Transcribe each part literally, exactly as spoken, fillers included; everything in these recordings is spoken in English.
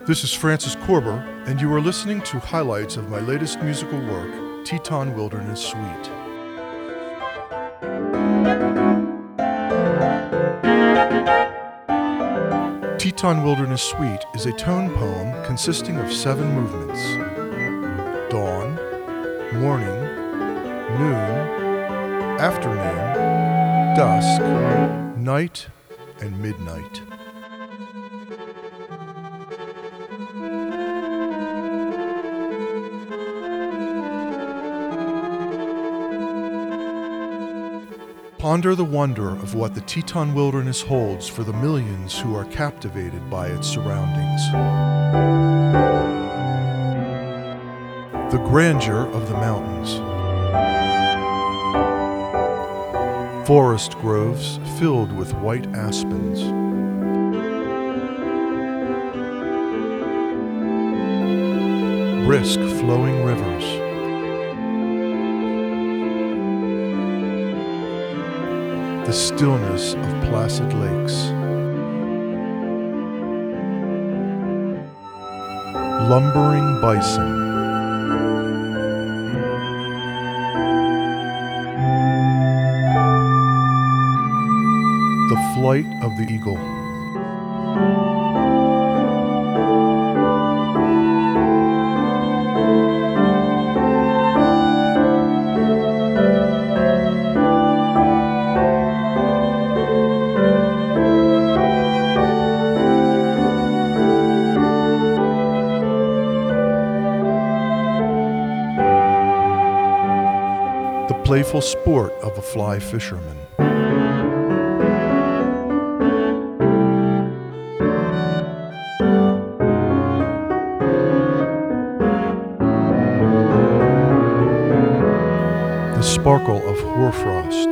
This is Francis Korber, and you are listening to highlights of my latest musical work, Teton Wilderness Suite. Teton Wilderness Suite is a tone poem consisting of seven movements: dawn, morning, noon, afternoon, dusk, night, and midnight. Ponder the wonder of what the Teton Wilderness holds for the millions who are captivated by its surroundings. The grandeur of the mountains. Forest groves filled with white aspens. Brisk flowing rivers. The stillness of placid lakes. Lumbering bison. The flight of the eagle. The playful sport of a fly fisherman. The sparkle of hoarfrost.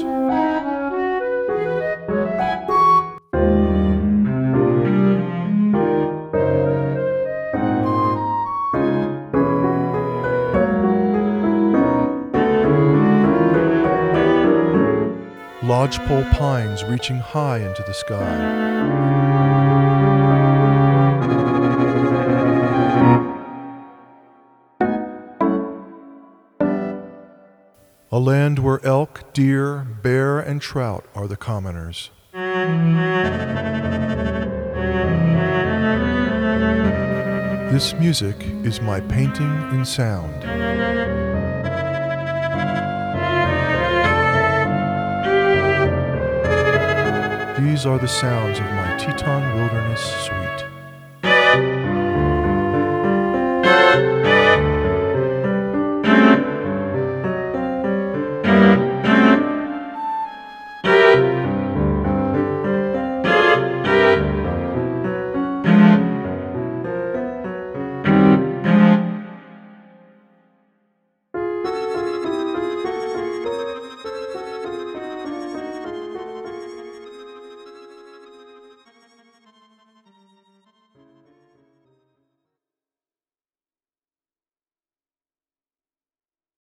Lodgepole pines reaching high into the sky. A land where elk, deer, bear, and trout are the commoners. This music is my painting in sound. These are the sounds of my Teton Wilderness Suite.